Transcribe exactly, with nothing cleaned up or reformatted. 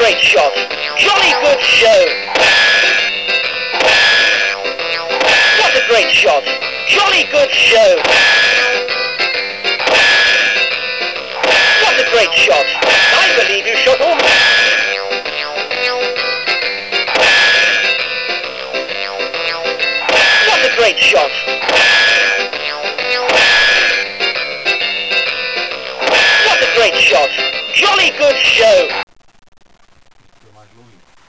great shot. Jolly good show. What a great shot. Jolly good show. What a great shot. I believe you shot home. What a great shot. What a great shot. Jolly good show.